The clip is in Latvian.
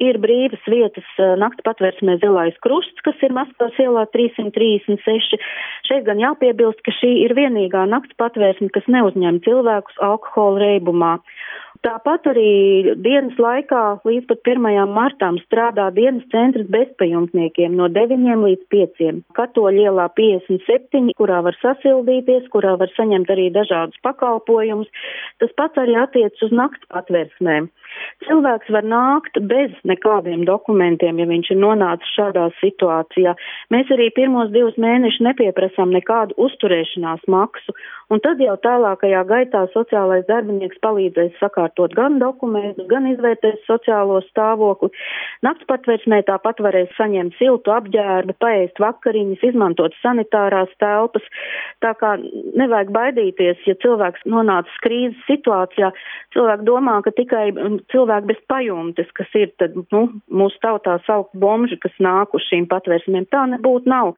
ir brīvas vietas nakts patvērsmē Zilais Krusts, kas ir Maskavas ielā 336. Šeit gan jāpiebilst, ka šī ir vienīgā nakts patvērsme, kas neuzņem cilvēkus alkohola reibumā. Tāpat arī dienas laikā līdz pat 1. martām strādā dienas centrs bezpajumtniekiem no 9 līdz 5. Katoļu ielā 57, kurā var sasildīties, kurā var saņemt arī dažādus pakalpojumus. Tas pats arī attiec uz nakts patvērsmēm. Cilvēks var nākt bez nekādiem dokumentiem, ja viņš ir nonācis šādā situācijā. Mēs arī pirmos 2 mēnešus nepieprasām nekādu uzturēšanās maksu, un tad jau tālākajā gaitā sociālais darbinieks palīdzēs sakārtot gan dokumentus, gan izvērtēs sociālo stāvokli. Nakts patvērsmē tāpat varēs saņemt siltu apģērbu, paēst vakariņas, izmantot sanitārās telpas. Tā kā nevajag baidīties, ja cilvēks nonācis krīzes situācijā, cilvēki domā, ka tikai cilvēki bez pajumtes, kas ir tad, mūsu tautā saukt bomži, kas nāk uz šīm patvērsmēm. Tā nebūtu nav.